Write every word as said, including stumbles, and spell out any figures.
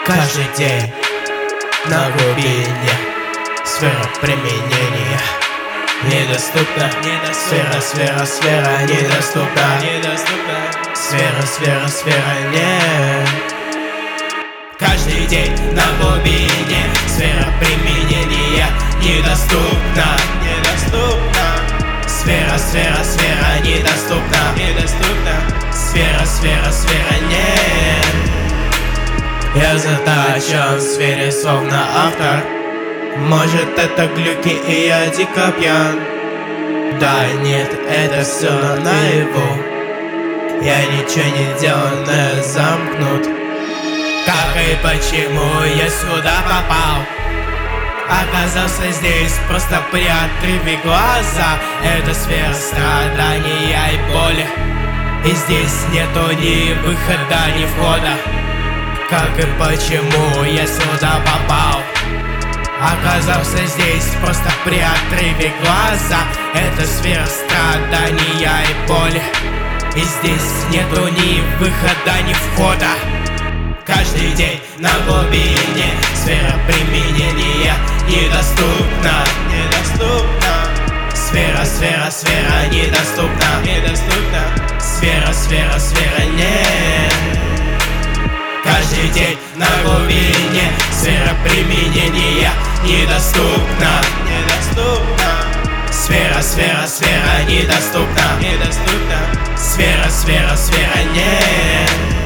Каждый день на глубине сфера применения недоступна. Сфера, сфера, сфера недоступна. Сфера, сфера, сфера не. Каждый день на глубине сфера применения недоступна. Сфера, сфера, сфера недоступна. Сфера, сфера, сфера не. Я заточен в сфере словно автор. Может, это глюки и я дико пьян. Да нет, это все наяву. Я ничего не делал, но я замкнут. Как и почему я сюда попал? Оказался здесь, просто приоткрыв глаза. Это сфера страдания и боли, и здесь нету ни выхода, ни входа. Как и почему я сюда попал? Оказался здесь, просто приоткрыв глаза. Это сфера страдания и боли, и здесь нету ни выхода, ни входа. Каждый день на глубине сфера применения недоступна. Сфера, сфера, сфера недоступна. Сфера, сфера, сфера не. Каждый день на глубине сфера применения недоступна. Сфера, сфера, сфера недоступна. Сфера, сфера, сфера не.